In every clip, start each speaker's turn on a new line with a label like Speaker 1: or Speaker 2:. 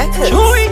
Speaker 1: Records.
Speaker 2: Chewy.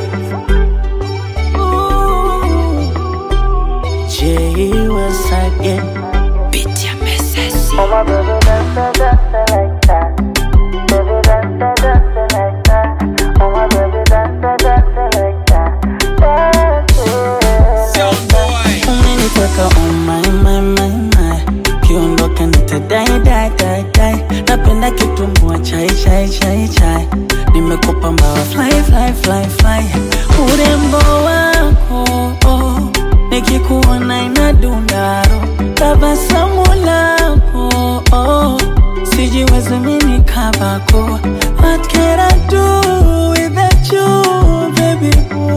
Speaker 2: Jay was again.
Speaker 1: Beat your missus.
Speaker 3: Oh my baby, dance like that. Baby, dance like that. Oh my baby, dance like that. Dance it.
Speaker 2: Umeniteka my. Kiondoka nitadai. Napenda kitumbua chai. Nimekupa mbawa fly. Urembo wako nikikuona inadundaro. Tabasamu lako sijiwezi mimi kabako. What can I do without you, baby?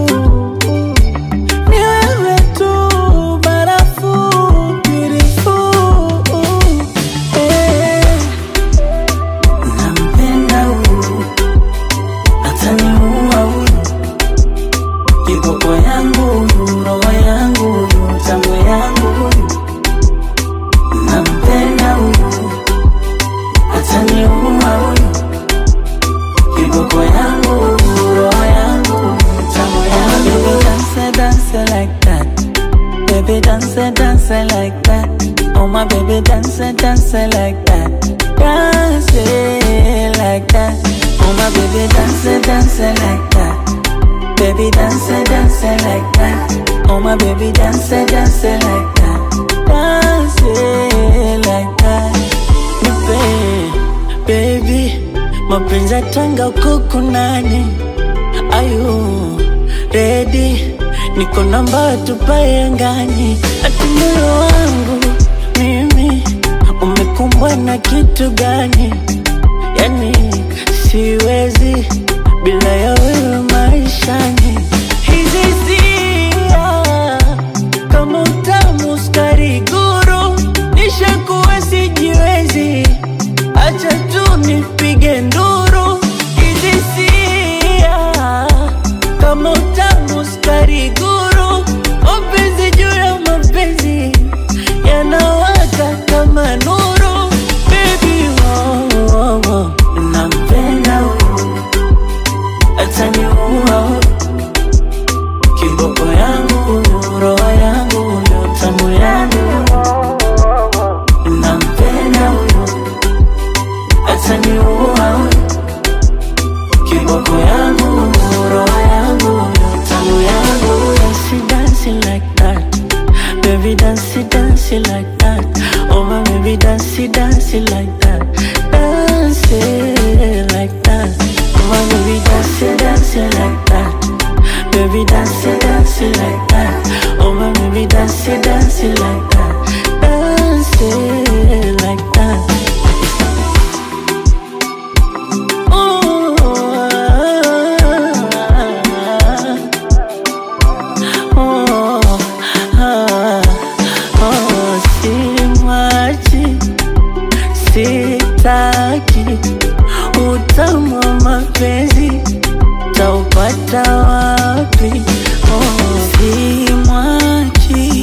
Speaker 2: Ni wewe tu, barafu, beautiful. Nampenda huyu, ataniua huyu. Kiboko yangu huyu, roho yangu huyu, tamu yangu huyu. Nampenda huyu, ataniua huyu. Kiboko yangu huyu, roho yangu huyu, tamu yangu huyu. Baby, dance like that. Baby, dance like that. Oh my baby, dance like that. Dance like that. Oh my baby, dance like that. Baby, dance like that. Oh my baby, dance like that. Dance like that. Nipe, baby, mapenzi ya tanga kuku nani? Are you ready? Niko namba tupae angani. Ati moyo wangu mimi umekumbwa na kitu gani? Yani siwezi bila ya wewe maishani. Hizi hisia kama utamu sukari guru, nishakuwa sijiwezi, acha tu nipige nduru. Hizi hisia kama utamu sukari guru, mapenzi juu ya mapenzi yanawaka kama nuru. Baby, oh. Nampenda huyu, ataniua. Kiboko yangu, roho yangu, tamu yangu. Nampenda huyu, ataniua. Kiboko yangu, roho yangu, tamu yangu. Dance like that. Baby, dance like that. Oh my baby, dance like that. Dance like that. Oh my baby, dance like that. Baby, dance like that. Oh my baby, dance like that. Dance like that. Sitaki utamu wa mapenzi, taupata wapi? Simwachi